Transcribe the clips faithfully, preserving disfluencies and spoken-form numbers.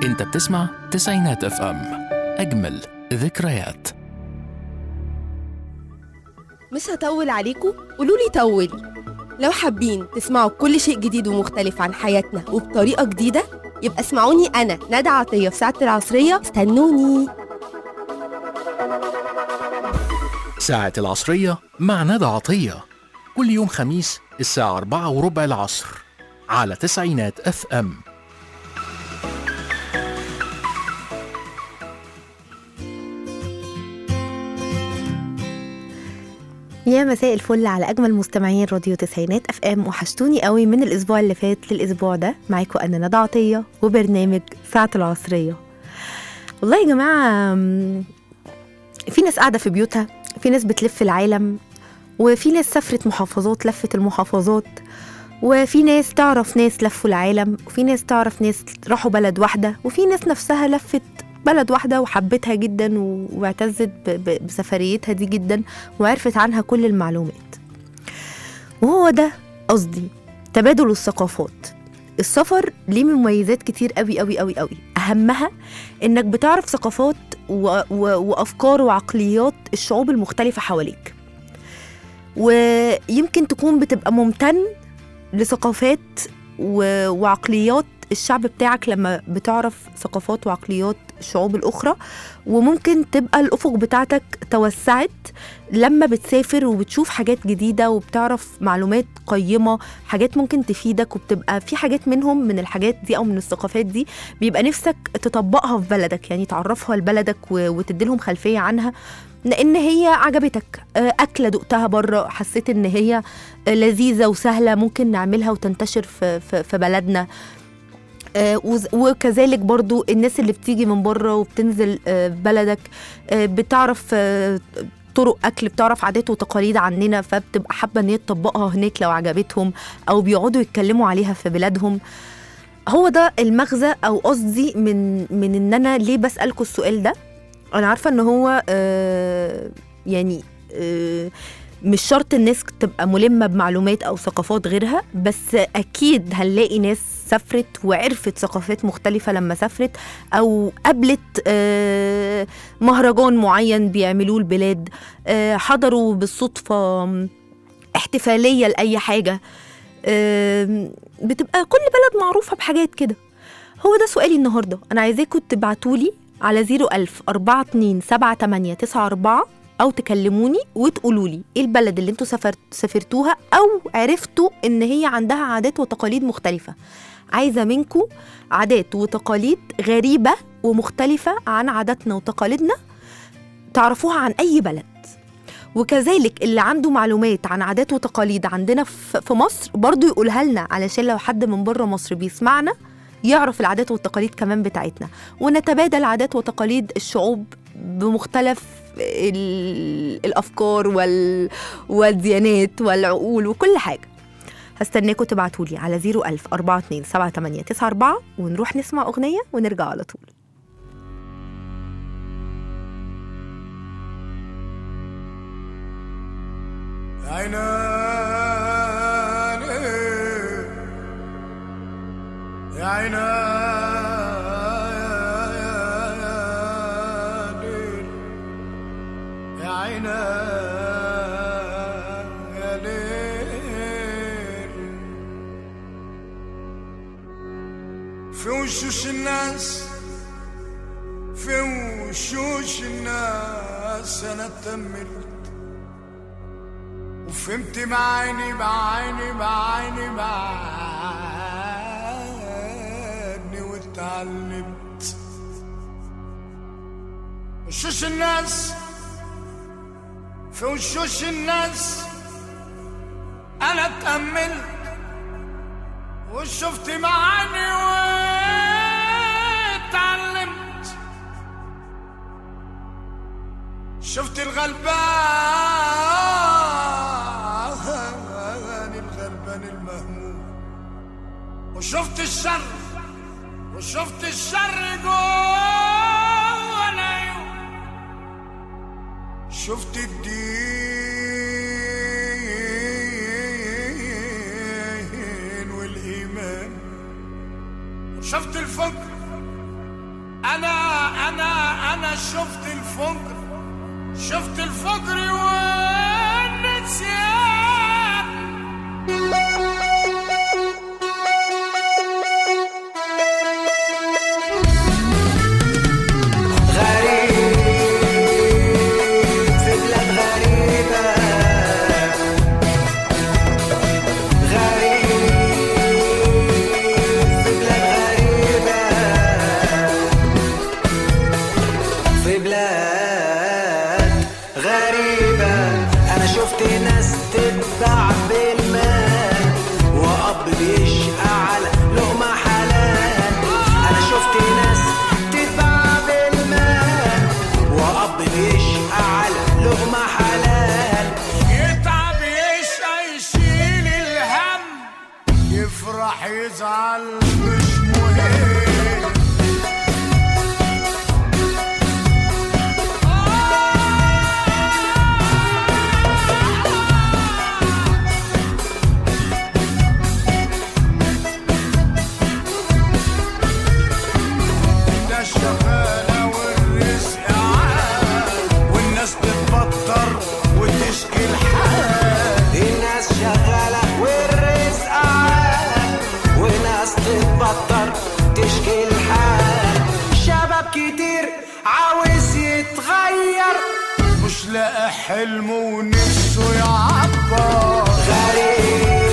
انت بتسمع تسعينات اف ام، اجمل ذكريات. مش هطول عليكم، قولولي طولي. لو حابين تسمعوا كل شيء جديد ومختلف عن حياتنا وبطريقة جديدة، يبقى اسمعوني أنا ندى عطية في ساعة العصرية. استنوني ساعة العصرية مع ندى عطية، كل يوم خميس الساعة أربعة وربع العصر على تسعينات اف ام. يا مساء الفل على أجمل مستمعين راديو تسعينات اف ام. وحشتوني قوي من الأسبوع اللي فات للأسبوع ده. معاكم أنا ندى عطية وبرنامج ساعة العصرية. والله يا جماعة، في ناس قاعدة في بيوتها، في ناس بتلف العالم، وفي ناس سافرت محافظات لفت المحافظات، وفي ناس تعرف ناس لفوا العالم، وفي ناس تعرف ناس راحوا بلد واحدة، وفي ناس نفسها لفت بلد واحدة وحبتها جدا واعتزت بسفريتها دي جدا وعرفت عنها كل المعلومات. وهو ده قصدي، تبادل الثقافات. السفر ليه مميزات كتير قوي قوي قوي قوي، أهمها إنك بتعرف ثقافات و... و... وأفكار وعقليات الشعوب المختلفة حواليك، ويمكن تكون بتبقى ممتن لثقافات و... وعقليات الشعب بتاعك لما بتعرف ثقافات وعقليات الشعوب الأخرى، وممكن تبقى الأفق بتاعتك توسعت لما بتسافر وبتشوف حاجات جديدة وبتعرف معلومات قيمة، حاجات ممكن تفيدك، وبتبقى في حاجات منهم من الحاجات دي أو من الثقافات دي بيبقى نفسك تطبقها في بلدك، يعني تعرفها لبلدك وتديلهم خلفية عنها لأن هي عجبتك. أكلة دقتها برا حسيت إن هي لذيذة وسهلة ممكن نعملها وتنتشر في, في, في بلدنا. وكذلك برضو الناس اللي بتيجي من بره وبتنزل بلدك بتعرف طرق أكل، بتعرف عادات وتقاليد عننا، فبتبقى حابة ان هي تطبقها هناك لو عجبتهم، أو بيقعدوا يتكلموا عليها في بلادهم. هو ده المغزى أو قصدي من من إن أنا ليه بسألكوا السؤال ده. أنا عارفة إن هو آه يعني آه مش شرط الناس تبقى ملمة بمعلومات أو ثقافات غيرها، بس أكيد هنلاقي ناس سافرت وعرفت ثقافات مختلفة لما سافرت، أو قابلت مهرجان معين بيعملوه البلاد، حضروا بالصدفة احتفالية لأي حاجة، بتبقى كل بلد معروفة بحاجات كده. هو ده سؤالي النهاردة. أنا عايزاكم تبعتولي على زيرو ألف أربعة اتنين سبعة تمانية تسعة أربعة، أو تكلموني وتقولولي إيه البلد اللي انتوا سافرت سافرتوها أو عرفتوا إن هي عندها عادات وتقاليد مختلفة. عايزة منكم عادات وتقاليد غريبة ومختلفة عن عاداتنا وتقاليدنا تعرفوها عن أي بلد. وكذلك اللي عنده معلومات عن عادات وتقاليد عندنا في مصر برضو يقولها لنا، علشان لو حد من بره مصر بيسمعنا يعرف العادات والتقاليد كمان بتاعتنا، ونتبادل عادات وتقاليد الشعوب بمختلف الأفكار وال... والديانات والعقول وكل حاجة. هستناكم تبعتولي على زيرو ألف أربعة اتنين سبعة تمانية تسعة أربعة، ونروح نسمع أغنية ونرجع على طول. عيناني يا عيناني يا عيناني يا ليل، في وشوش الناس في وشوش الناس أنا اتأملت وفهمت بعيني بعيني بعيني بعيني واتعلمت. وشوش الناس في وشوش الناس أنا اتأملت وشفت بعيني واتعلمت. شفت الغلبان الغلبان المهموم، وشفت الشر وشفت الشر جوه العيون. شفت الدين والإيمان، شفت الفقر انا انا انا شفت الفجر، شفت الفجر والنسيان. يزعل مش مهم. ده الشغالة والرزق عال، والناس تتبطر وتشكي الحال. الناس شغالة والرزق عال، وناس تتبطر تشكي الحال. شباب كتير عاوز يتغير، مش لاقي حلمه ونفسه يعبر. غريب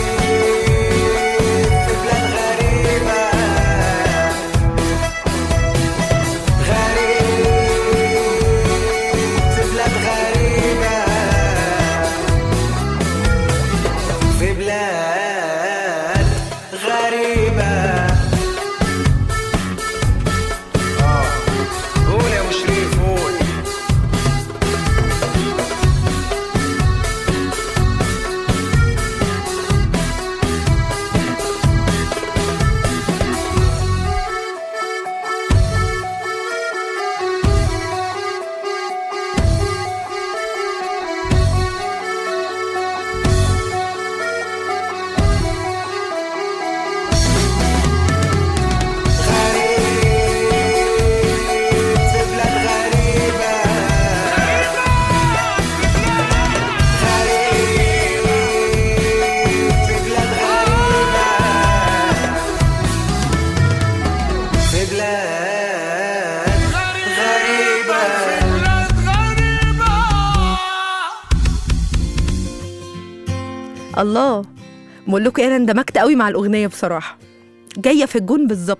في بلاد غريبة، غريب في بلاد غريبة، في بلاد غريبة. آه قول يا مشرف قول. الله، بقول لكم انا اندمجت قوي مع الاغنيه بصراحه، جايه في الجون بالظبط.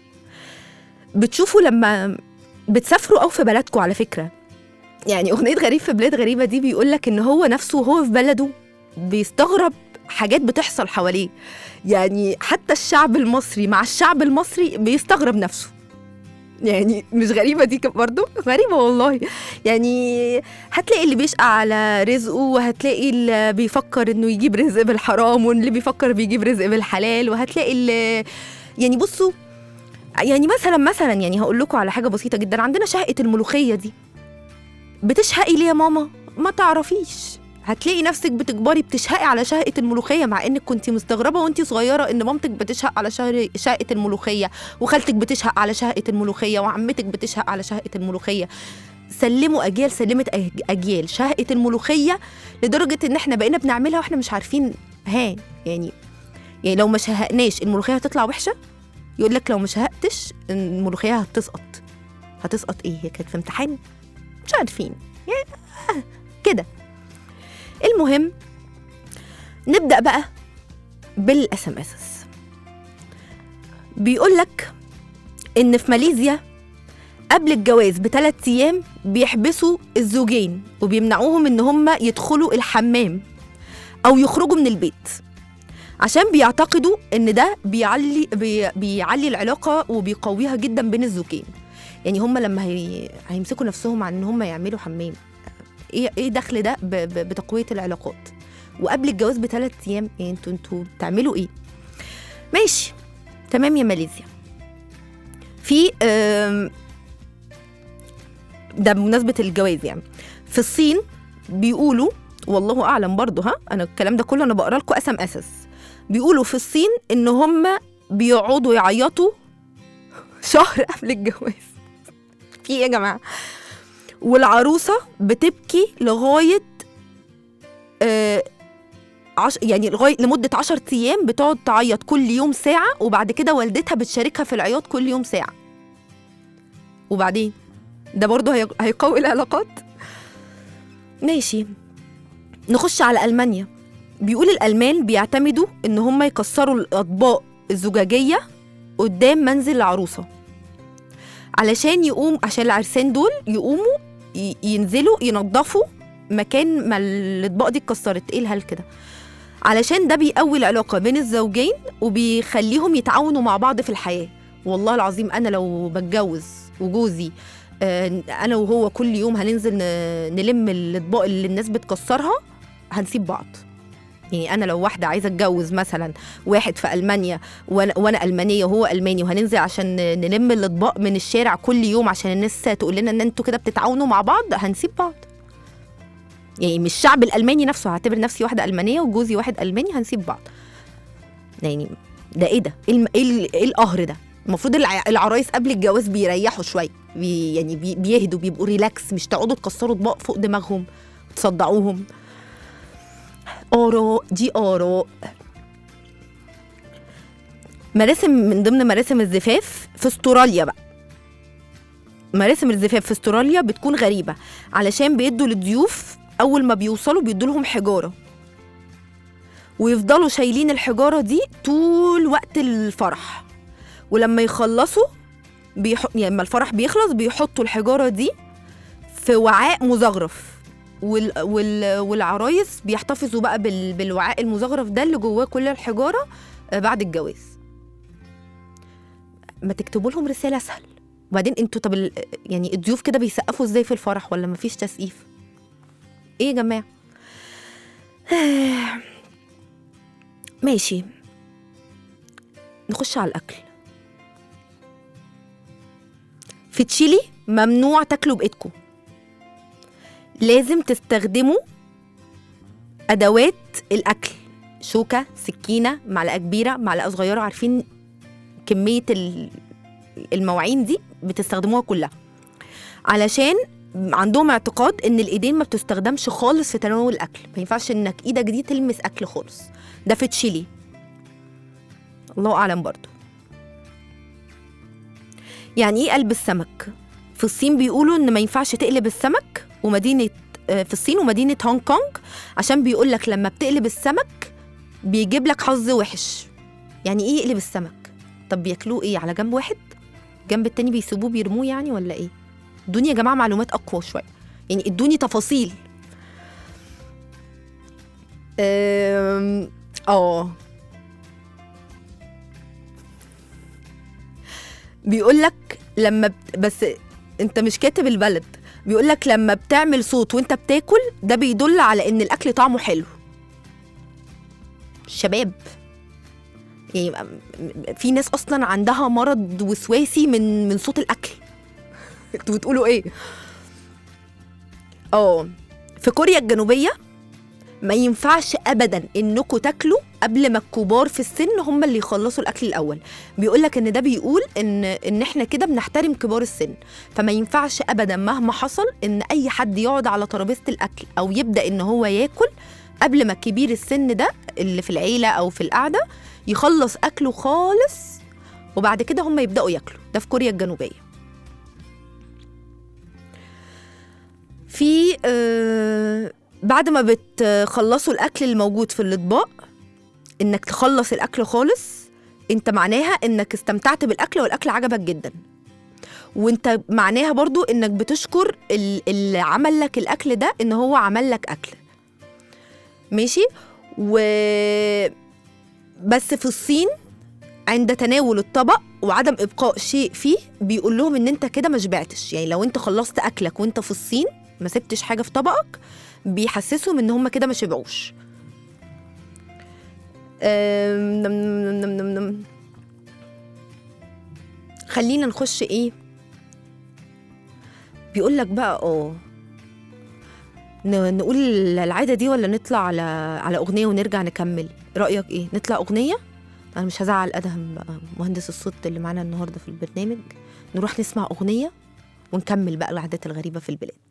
بتشوفوا لما بتسافروا او في بلدكم على فكره، يعني اغنيه غريب في بلاد غريبه دي بيقول لك ان هو نفسه وهو في بلده بيستغرب حاجات بتحصل حواليه. يعني حتى الشعب المصري مع الشعب المصري بيستغرب نفسه. يعني مش غريبة دي برضو؟ غريبة والله. يعني هتلاقي اللي بيشقى على رزقه، وهتلاقي اللي بيفكر انه يجيب رزق بالحرام، واللي بيفكر بيجيب رزق بالحلال، وهتلاقي اللي يعني بصوا يعني مثلا مثلا يعني هقول لكم على حاجة بسيطة جدا. عندنا شهقة الملوخية دي، بتشهقي ليه يا ماما؟ ما تعرفيش. هتلاقي نفسك بتكبري بتشهقي على شهقة الملوخية، مع انك كنتي مستغربة وانتي صغيرة ان مامتك بتشهق على شهقة الملوخية، وخالتك بتشهق على شهقة الملوخية، وعمتك بتشهق على شهقة الملوخية. سلموا اجيال سلمت اجيال شهقة الملوخية، لدرجة ان احنا بقينا بنعملها واحنا مش عارفين. ها يعني يعني لو ما شهقناش الملوخية هتطلع وحشة. يقول لك لو ما شهقتش الملوخية هتسقط. هتسقط ايه؟ هي كانت في امتحان؟ مش عارفين يعني آه كده. المهم نبدأ بقى بالاس ام اس. بيقول لك ان في ماليزيا قبل الجواز بثلاث ايام بيحبسوا الزوجين وبيمنعوهم ان هم يدخلوا الحمام او يخرجوا من البيت، عشان بيعتقدوا ان ده بيعلي بي بيعلي العلاقة وبيقويها جدا بين الزوجين. يعني هم لما هي هيمسكوا نفسهم عن ان هم يعملوا حمام، ايه ايه دخل ده بتقويه العلاقات؟ وقبل الجواز بثلاث ايام يعني انتوا انتوا بتعملوا ايه؟ ماشي تمام يا ماليزيا. في ده بمناسبه الجواز. يعني في الصين بيقولوا والله اعلم برضو، ها انا الكلام ده كله انا بقرا لكم اسم اساس. بيقولوا في الصين ان هم بيقعدوا يعيطوا شهر قبل الجواز. في ايه يا جماعه؟ والعروسه بتبكي لغايه آه عش... يعني لغايه لمده عشر ايام بتقعد تعيط كل يوم ساعه، وبعد كده والدتها بتشاركها في العياط كل يوم ساعه. وبعدين ده برضه هي... هيقوي العلاقات. ماشي، نخش على ألمانيا. بيقول الألمان بيعتمدوا إن هم يكسروا الأطباق الزجاجية قدام منزل العروسة علشان يقوم عشان العرسان دول يقوموا ي... ينزلوا ينظفوا مكان ما الأطباق دي اتكسرت. إيه الهل كده؟ علشان ده بيقوي العلاقة بين الزوجين وبيخليهم يتعاونوا مع بعض في الحياة. والله العظيم أنا لو بتجوز وجوزي أنا وهو كل يوم هننزل نلم الأطباق اللي الناس بتكسرها هنسيب بعض. يعني أنا لو واحدة عايزة أتجوز مثلا واحد في ألمانيا وأنا, وأنا ألمانية وهو ألماني، وهننزل عشان نلم الأطباق من الشارع كل يوم عشان الناس تقول لنا إن أنتوا كده بتتعاونوا مع بعض، هنسيب بعض. يعني مش الشعب الألماني نفسه، هعتبر نفسي واحدة ألمانية وجوزي واحد ألماني، هنسيب بعض. يعني ده إيه ده؟ إيه, الم... إيه, إيه القهر ده؟ المفروض الع... العرايس قبل الجواز بيريحوا شوية، بي... يعني بي... بيهدوا، بيبقوا ريلاكس، مش تقعدوا تكسروا اطباق فوق دماغهم وتصدعوهم. آراء دي آراء. مراسم من ضمن مراسم الزفاف في استراليا بقى. مراسم الزفاف في استراليا بتكون غريبة علشان بيدوا للضيوف أول ما بيوصلوا بيدوا لهم حجارة، ويفضلوا شايلين الحجارة دي طول وقت الفرح، ولما يخلصوا بيح... يعني لما الفرح بيخلص بيحطوا الحجارة دي في وعاء مزخرف، وال... وال... والعرايس بيحتفظوا بقى بال... بالوعاء المزخرف ده اللي جواه كل الحجارة بعد الجواز. ما تكتبوا لهم رسالة أسهل. وبعدين انتوا طب ال... يعني الضيوف كده بيسقفوا ازاي في الفرح ولا مفيش تسقيف؟ ايه يا جماعة؟ ماشي، نخش على الأكل. في تشيلي ممنوع تاكلوا بإيدكم، لازم تستخدموا أدوات الأكل، شوكة، سكينة، معلقة كبيرة، معلقة صغيرة. عارفين كمية المواعين دي بتستخدموها كلها، علشان عندهم اعتقاد ان الايدين ما بتستخدمش خالص في تناول الاكل. ما ينفعش انك ايدك دي تلمس اكل خالص. ده في تشيلي، الله اعلم برضو. يعني ايه قلب السمك؟ في الصين بيقولوا ان ما ينفعش تقلب السمك، ومدينه في الصين ومدينه هونج كونج عشان بيقول لك لما بتقلب السمك بيجيب لك حظ وحش. يعني ايه يقلب السمك؟ طب بياكلوه ايه، على جنب واحد، جنب التاني بيسيبوه بيرموه يعني ولا ايه؟ ادوني يا جماعه معلومات اقوى شويه، يعني ادوني تفاصيل. اه بيقول لك لما ب... بس انت مش كاتب البلد. بيقول لك لما بتعمل صوت وانت بتاكل ده بيدل على ان الاكل طعمه حلو. الشباب يعني في ناس اصلا عندها مرض وسواسي من من صوت الاكل. انتوا بتقولوا ايه؟ اه في كوريا الجنوبيه ما ينفعش ابدا انكم تاكلوا قبل ما الكبار في السن هم اللي يخلصوا الاكل الاول. بيقول لك ان ده بيقول ان ان احنا كده بنحترم كبار السن، فما ينفعش ابدا مهما حصل ان اي حد يقعد على ترابيزه الاكل او يبدا ان هو ياكل قبل ما كبير السن ده اللي في العيله او في القعده يخلص اكله خالص، وبعد كده هم يبداوا ياكلوا. ده في كوريا الجنوبيه. في آه بعد ما بتخلصوا الاكل الموجود في الاطباق، انك تخلص الاكل خالص انت معناها انك استمتعت بالاكل والاكل عجبك جدا، وانت معناها برضو انك بتشكر اللي عمل لك الاكل ده ان هو عمل لك اكل. ماشي. و بس في الصين عند تناول الطبق وعدم ابقاء شيء فيه بيقول لهم ان انت كده ما شبعتش. يعني لو انت خلصت اكلك وانت في الصين ما سبتش حاجه في طبقك بيحسسهم ان هم كده ما شبعوش. خلينا نخش ايه بيقول لك بقى. اه نقول العاده دي ولا نطلع على على اغنيه ونرجع نكمل؟ رايك ايه؟ نطلع اغنيه؟ انا مش هزعل ادهم بقى مهندس الصوت اللي معانا النهارده في البرنامج. نروح نسمع اغنيه ونكمل بقى العادات الغريبة في البلاد.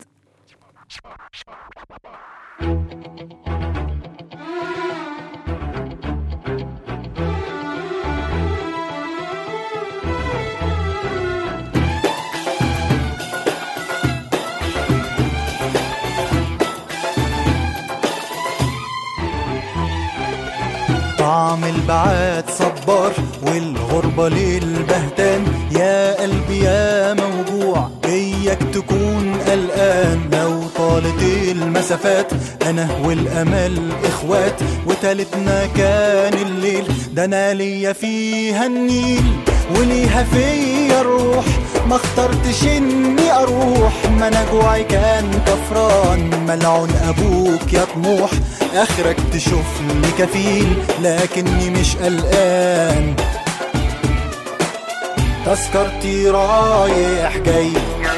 طعم البعاد صبار والغربة للبهتان، يا قلبي يا موجوع بيك تكون قلقان. لو طالت المسافات أنا والأمل إخوات، وتالتنا كان الليل، ده أنا ليا فيها النيل وليها فيا الروح. ما اخترتش اني اروح، ما انا جوعي كان كفران. ملعون ابوك يا طموح، اخرك تشوف لي كفيل لكني مش قلقان. تذكرتي رايح جاي،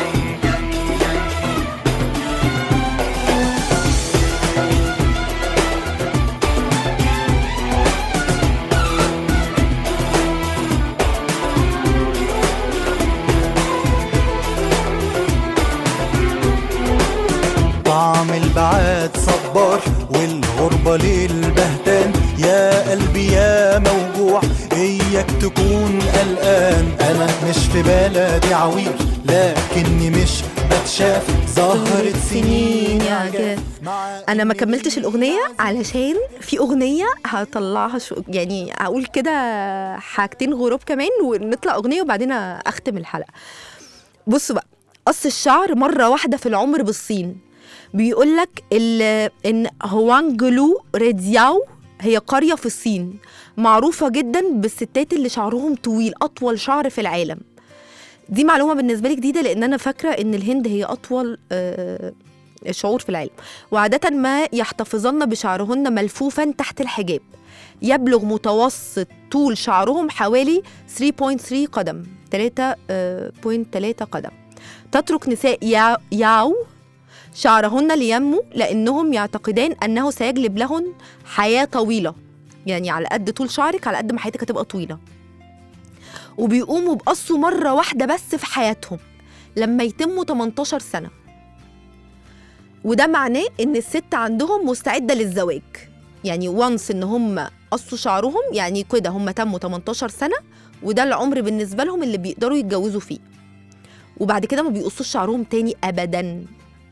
طعم البعاد صبار والغربة للبهتان. يا قلبي يا موجوع إياك تكون قلقان. أنا مش في بلدي عويل لكني مش بتشاف، ظهرت سنين عجاف. أنا ما كملتش الأغنية علشان في أغنية هطلعها شو يعني أقول كده حاجتين غروب كمان ونطلع أغنية وبعدين أختم الحلقة. بصوا بقى، قص الشعر مرة واحدة في العمر بالصين. بيقولك إن هوانجلو ريدياو هي قرية في الصين معروفة جدا بالستات اللي شعرهم طويل، أطول شعر في العالم. دي معلومة بالنسبة لي جديدة لأن أنا فاكرة إن الهند هي أطول شعور في العالم. وعادة ما يحتفظن بشعرهن ملفوفا تحت الحجاب. يبلغ متوسط طول شعرهم حوالي ثلاثة فاصلة ثلاثة قدم، ثلاثة فاصلة ثلاثة قدم. تترك نساء ياو شعرهن لينمو لأنهم يعتقدان أنه سيجلب لهن حياة طويلة. يعني على قد طول شعرك على قد ما حياتك هتبقى طويلة. وبيقوموا بقصوا مرة واحدة بس في حياتهم لما يتموا تمنتاشر سنة، وده معناه إن الست عندهم مستعدة للزواج. يعني وانس إن هم قصوا شعرهم يعني كده هم تموا تمنتاشر سنة، وده العمر بالنسبة لهم اللي بيقدروا يتجوزوا فيه. وبعد كده ما بيقصوش شعرهم تاني أبداً.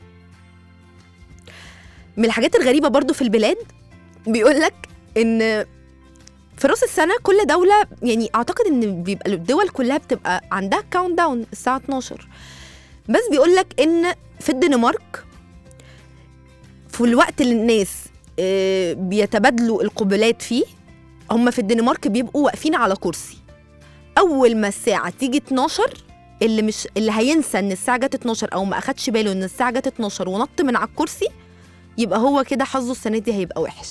من الحاجات الغريبة برضو في البلاد بيقولك إن في رأس السنة كل دولة، يعني أعتقد إن بيبقى الدول كلها بتبقى عندها كاونت داون الساعة اتناشر، بس بيقولك إن في الدنمارك في الوقت اللي الناس بيتبادلوا القبلات فيه، هم في الدنمارك بيبقوا واقفين على كرسي. أول ما الساعة تيجي اتناشر، اللي مش اللي هينسى إن الساعة جت اتناشر أو ما أخدش باله إن الساعة جت اتناشر ونط من على الكرسي، يبقى هو كده حظه السنة دي هيبقى وحش.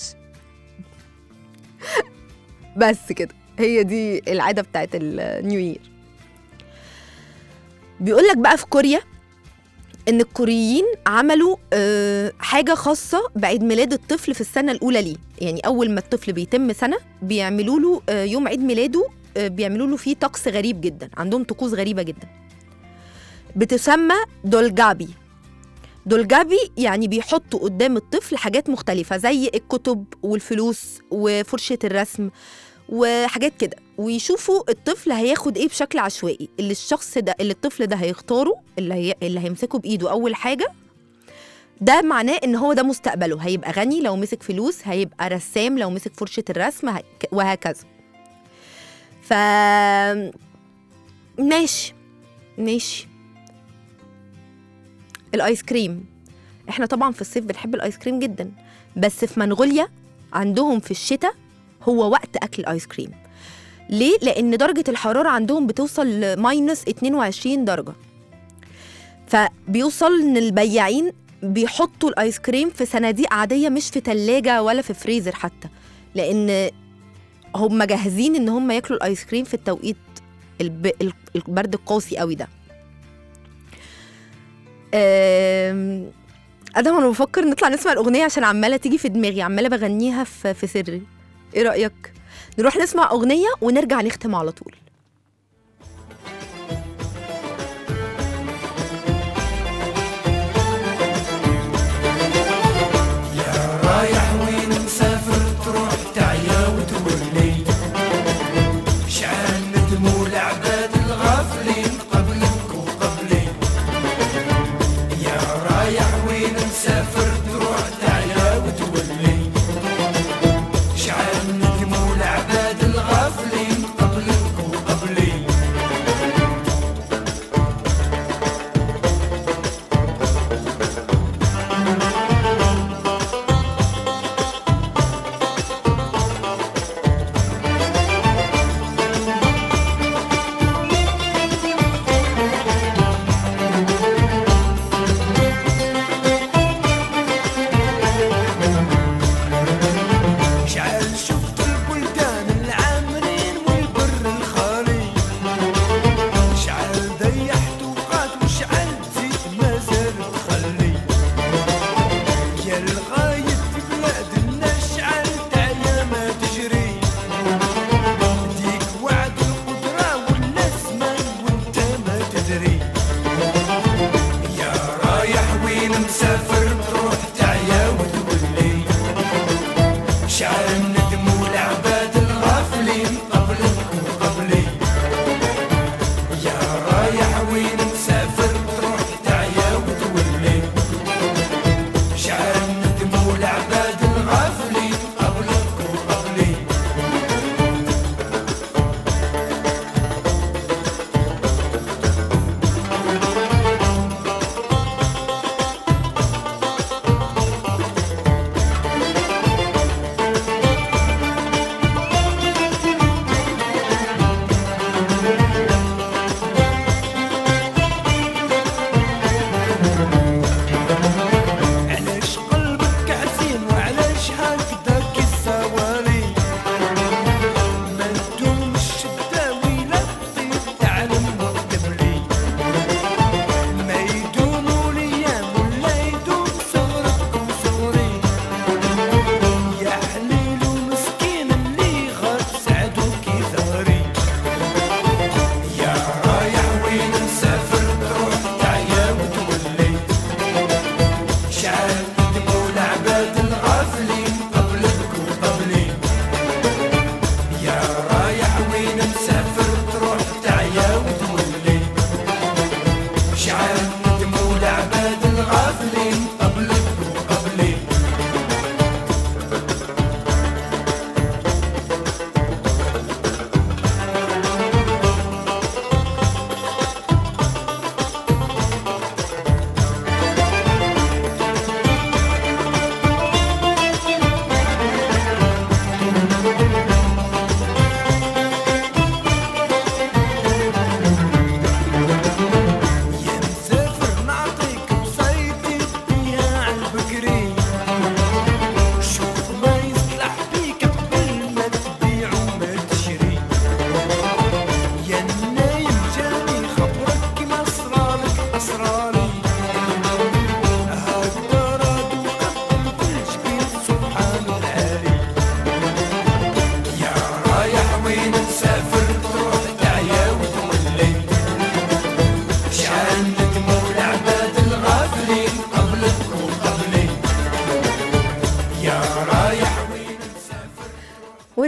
بس كده، هي دي العادة بتاعت النيو يير. بيقولك بقى في كوريا إن الكوريين عملوا حاجة خاصة بعيد ميلاد الطفل في السنة الأولى ليه. يعني أول ما الطفل بيتم سنة بيعملوا له يوم عيد ميلاده، بيعملوا له فيه طقس غريب جدا، عندهم طقوس غريبة جدا بتسمى دولجابي. دولجابي يعني بيحطوا قدام الطفل حاجات مختلفة زي الكتب والفلوس وفرشة الرسم وحاجات كده، ويشوفوا الطفل هياخد ايه بشكل عشوائي. اللي الشخص ده اللي الطفل ده هيختاره اللي, هي... اللي هيمسكه بإيده أول حاجة، ده معناه إن هو ده مستقبله. هيبقى غني لو مسك فلوس، هيبقى رسام لو مسك فرشة الرسم، هي... وهكذا. ف ماشي ماشي الايس كريم. احنا طبعا في الصيف بنحب الايس كريم جدا، بس في منغوليا عندهم في الشتاء هو وقت اكل الايس كريم. ليه؟ لان درجة الحرارة عندهم بتوصل لماينس اتنين وعشرين درجة. فبيوصل ان البياعين بيحطوا الايس كريم في صناديق عادية، مش في تلاجة ولا في فريزر حتى، لان هم جاهزين ان هم ياكلوا الايس كريم في التوقيت الب... البرد القاسي قوي ده. أم... أدم أنا بفكر نطلع نسمع الأغنية عشان عمالة تيجي في دماغي، عمالة بغنيها في, في سري. إيه رأيك؟ نروح نسمع أغنية ونرجع نختم على طول.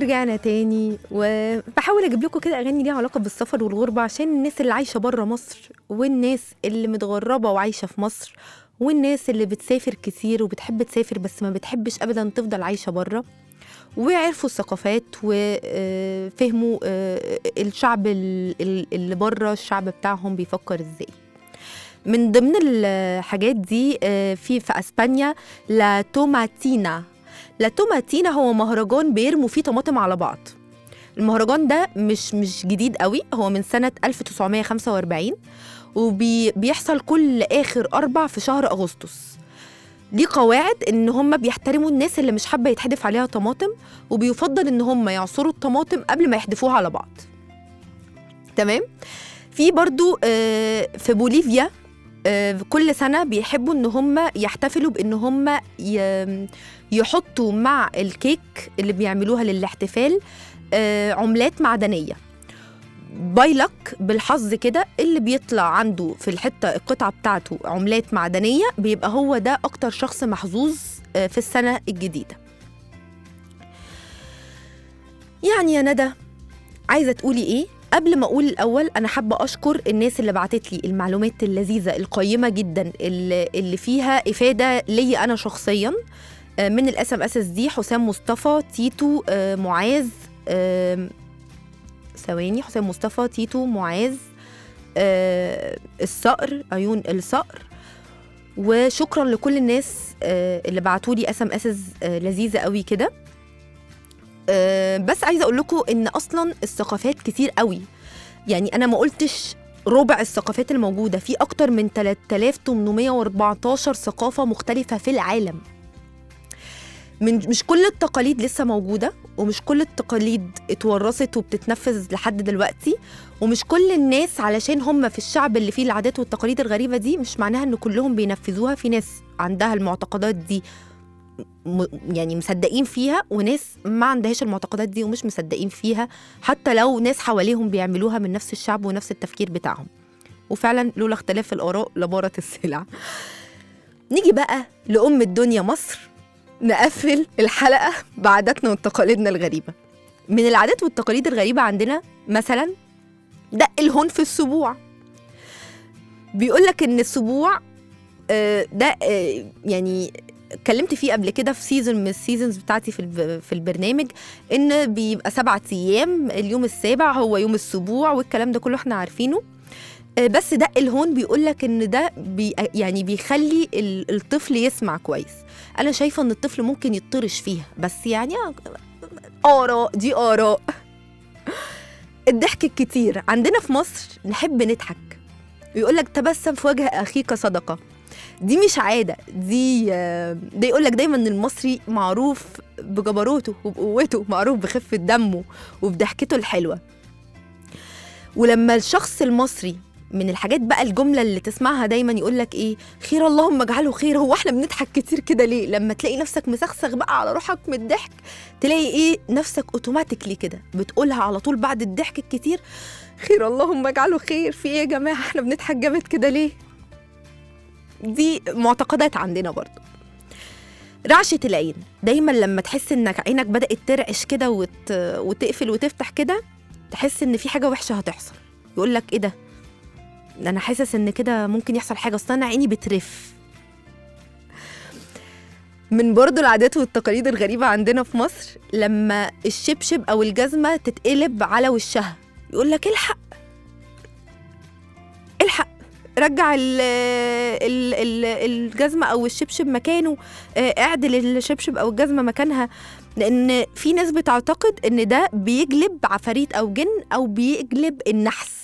ورجعنا تاني، وبحاول اجيب لكم كده اغاني ليها علاقه بالسفر والغربه عشان الناس اللي عايشه بره مصر، والناس اللي متغربه وعايشه في مصر، والناس اللي بتسافر كتير وبتحب تسافر بس ما بتحبش ابدا تفضل عايشه بره، وعرفوا الثقافات وفهموا الشعب اللي بره الشعب بتاعهم بيفكر ازاي. من ضمن الحاجات دي في في اسبانيا لا توماتينا. لا توماتينا هو مهرجان بيرموا فيه طماطم على بعض. المهرجان ده مش مش جديد قوي، هو من سنة ألف وتسعمية وخمسة وأربعين وبيحصل كل آخر أربع في شهر أغسطس. ليه قواعد إن هم بيحترموا الناس اللي مش حابة يتحدف عليها طماطم، وبيفضل إن هم يعصروا الطماطم قبل ما يحدفوها على بعض. تمام؟ في برضو في بوليفيا كل سنة بيحبوا إن هم يحتفلوا بإن هم يحطوا مع الكيك اللي بيعملوها للاحتفال عملات معدنية. بايلك بالحظ كده اللي بيطلع عنده في الحتة القطعة بتاعته عملات معدنية بيبقى هو ده أكتر شخص محظوظ في السنة الجديدة. يعني يا ندى عايزة تقولي إيه؟ قبل ما أقول الأول أنا حابة أشكر الناس اللي بعتت لي المعلومات اللذيذة القيمة جدا اللي فيها إفادة لي أنا شخصياً. من الاس ام اس دي حسام مصطفى، تيتو، معاذ، ثواني حسام مصطفى، تيتو، معاذ، الصقر، عيون الصقر. وشكرا لكل الناس اللي بعتوا لي اس ام اس لذيذة قوي كده. بس عايزة أقول لكم إن أصلاً الثقافات كتير قوي، يعني أنا ما قلتش ربع الثقافات الموجودة، في أكتر من ثلاثة آلاف وثمانمية وأربعتاشر ثقافة مختلفة في العالم. من مش كل التقاليد لسه موجودة، ومش كل التقاليد اتورثت وبتتنفذ لحد دلوقتي، ومش كل الناس علشان هم في الشعب اللي فيه العادات والتقاليد الغريبة دي مش معناها إن كلهم بينفذوها. في ناس عندها المعتقدات دي م... يعني مصدقين فيها، وناس ما عندهاش المعتقدات دي ومش مصدقين فيها، حتى لو ناس حواليهم بيعملوها من نفس الشعب ونفس التفكير بتاعهم. وفعلا لولا اختلاف الآراء لبارت السلع. نيجي بقى لأم الدنيا مصر، نقفل الحلقة بعاداتنا وتقاليدنا الغريبة. من العادات والتقاليد الغريبة عندنا مثلا دق الهون في السبوع. بيقولك إن السبوع ده يعني اتكلمت فيه قبل كده في سيزون من السيزونز بتاعتي في في البرنامج، إن بيبقى سبعة أيام، اليوم السابع هو يوم السبوع والكلام ده كله احنا عارفينه. بس دق الهون بيقولك إن ده بي يعني بيخلي الطفل يسمع كويس. أنا شايفة إن الطفل ممكن يطرش فيها، بس يعني آراء، دي آراء. الضحك الكتير عندنا في مصر نحب نضحك، ويقولك تبسم في وجه أخيك صدقة. دي مش عادة، دي ده يقولك دايما إن المصري معروف بجبروته وبقوته، معروف بخفة دمه وبضحكته الحلوة. ولما الشخص المصري من الحاجات بقى الجملة اللي تسمعها دايما يقولك ايه، خير اللهم اجعله خير. هو احنا بنضحك كتير كده ليه؟ لما تلاقي نفسك مسخسخ بقى على روحك من الضحك، تلاقي ايه نفسك اوتوماتيكلي كده بتقولها على طول بعد الضحك الكتير، خير اللهم اجعله خير. في ايه يا جماعة احنا بنضحك جامد كده ليه؟ دي معتقدات عندنا برضو. رعشة العين، دايما لما تحس انك عينك بدأت ترعش كده وت... وتقفل وتفتح كده، تحس ان في حاجة وحشة هتحصل. يقولك ايه ده؟ أنا حاسس إن كده ممكن يحصل حاجة، أصلا أنا عيني بترف. من برضو العادات والتقاليد الغريبة عندنا في مصر لما الشبشب أو الجزمة تتقلب على وشها، يقولك الحق الحق رجع ال ال ال الجزمة أو الشبشب مكانه، اعدل الشبشب أو الجزمة مكانها، لأن في ناس بتعتقد إن ده بيجلب عفاريت أو جن أو بيجلب النحس.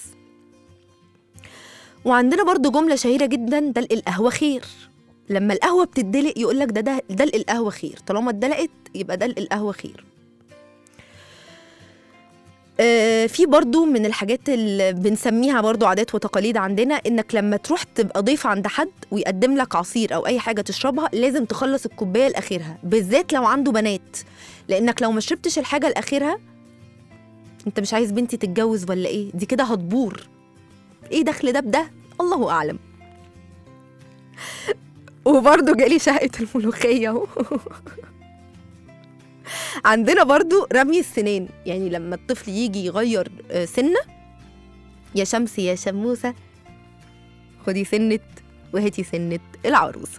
وعندنا برضو جملة شهيرة جدا، دلق القهوة خير. لما القهوة بتدلق يقولك ده ده دلق القهوة خير، طالما اتدلقت يبقى دلق القهوة خير. آه في برضو من الحاجات اللي بنسميها برضو عادات وتقاليد عندنا، إنك لما تروح تبقى ضيف عند حد ويقدم لك عصير أو أي حاجة تشربها لازم تخلص الكوباية لآخرها، بالذات لو عنده بنات، لأنك لو ما شربتش الحاجة لآخرها أنت مش عايز بنتي تتجوز ولا إيه؟ دي كده هتبور. ايه دخل ده بده؟ الله اعلم. وبرضه جالي شقة الملوخية عندنا برضو رمي السنين، يعني لما الطفل يجي يغير سنة، يا شمس يا شموسة خدي سنة وهاتي سنة العروسة.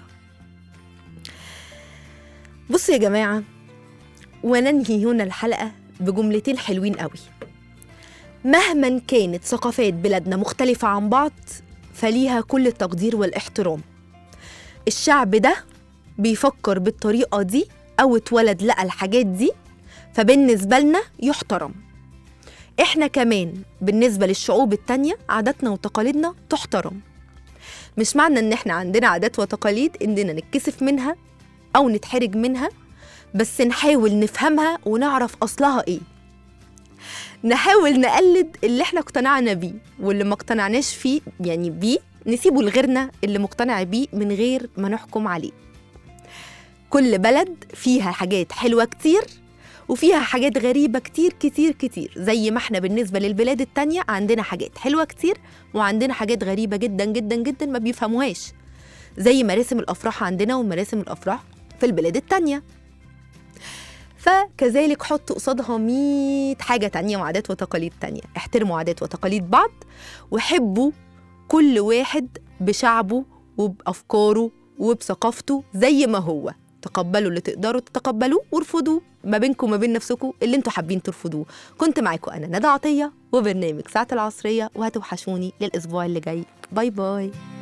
بصوا يا جماعة، وننهي هنا الحلقة بجملتين حلوين قوي. مهما كانت ثقافات بلادنا مختلفة عن بعض فليها كل التقدير والاحترام. الشعب ده بيفكر بالطريقة دي أو اتولد لقى الحاجات دي، فبالنسبة لنا يحترم. إحنا كمان بالنسبة للشعوب التانية عاداتنا وتقاليدنا تحترم. مش معنى إن إحنا عندنا عادات وتقاليد إننا نتكسف منها أو نتحرج منها، بس نحاول نفهمها ونعرف أصلها إيه. نحاول نقلد اللي إحنا اقتنعنا بيه، واللي ما اقتنعناش فيه يعني بيه نسيبه لغيرنا اللي مقتنع بيه من غير ما نحكم عليه. كل بلد فيها حاجات حلوة كتير وفيها حاجات غريبة كتير كتير كتير، زي ما احنا بالنسبة للبلاد التانية عندنا حاجات حلوة كتير وعندنا حاجات غريبة جدا جدا جدا ما بيفهموهاش، زي مراسم الأفراح عندنا ومراسم الأفراح في البلاد التانية. فكذلك حط قصادها مية حاجة تانية وعادات وتقاليد تانية. احترموا عادات وتقاليد بعض، وحبوا كل واحد بشعبه وبأفكاره وبثقافته زي ما هو. تقبلوا اللي تقدروا تتقبلوه، وارفضوا ما بينكم وما بين نفسكم اللي انتوا حابين ترفضوه. كنت معاكم أنا ندى عطية وبرنامج ساعة العصرية، وهتوحشوني للأسبوع اللي جاي. باي باي.